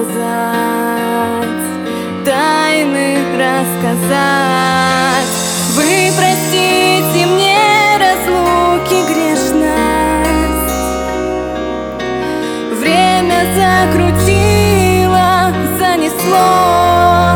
тайны рассказать. Вы простите мне разлуки грешность, время закрутило, занесло.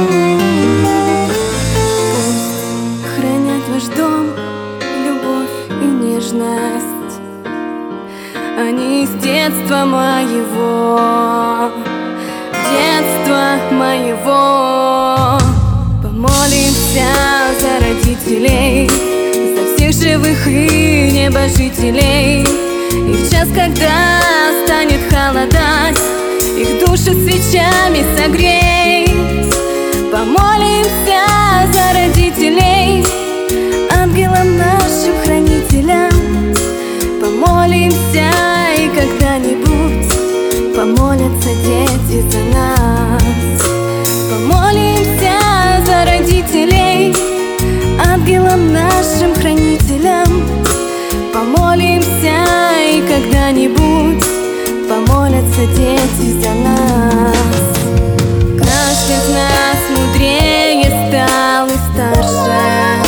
Пусть хранят ваш дом любовь и нежность, они из детства моего, детства моего. Помолимся за родителей, за всех живых и небожителей. И в час, когда станет холодать, их души свечами согрей. Помолимся за родителей, ангелам нашим хранителям. Помолимся, и когда-нибудь помолятся дети за нас. Помолимся за родителей, ангелам нашим хранителям. Помолимся, и когда-нибудь помолятся дети за нас. Каждый из нас мудрее стал и старше,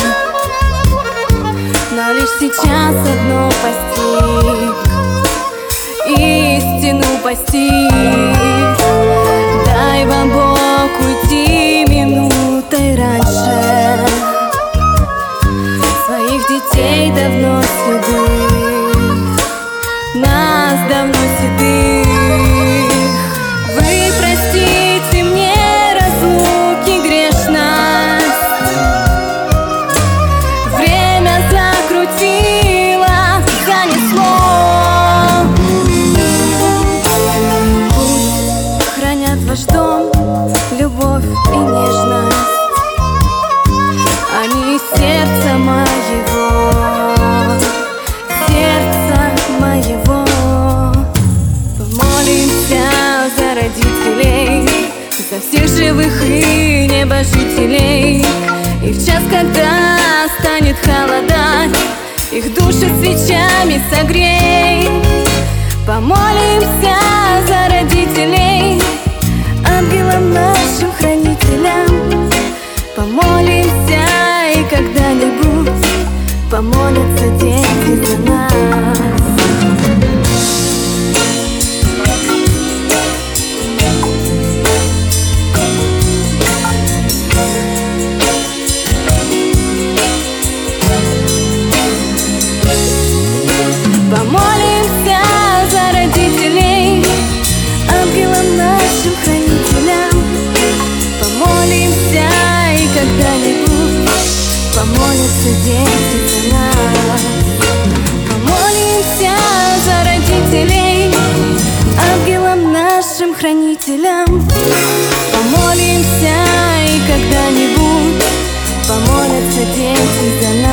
но лишь сейчас одно постиг, истину постиг. Дай вам Бог уйти минутой раньше, своих детей давно седых, нас давно седых. Вы простите мне разлуки грешность, время закрутило, занесло. Пусть хранят ваш дом любовь и нежность, они из сердца моего, сердца моего. Помолимся за родителей, за всех живых и небожителей. И в час, когда станет холодать, их души свечами согрей. Помолимся за родителей, ангелам нашим хранителям. Помолимся, и когда-нибудь помолятся дети за нас. Помолимся за родителей, ангелам нашим хранителям. Помолимся, и когда-нибудь помолятся дети за нас. Помолимся за родителей, ангелам нашим хранителям. Помолимся, и когда-нибудь помолятся дети за нас.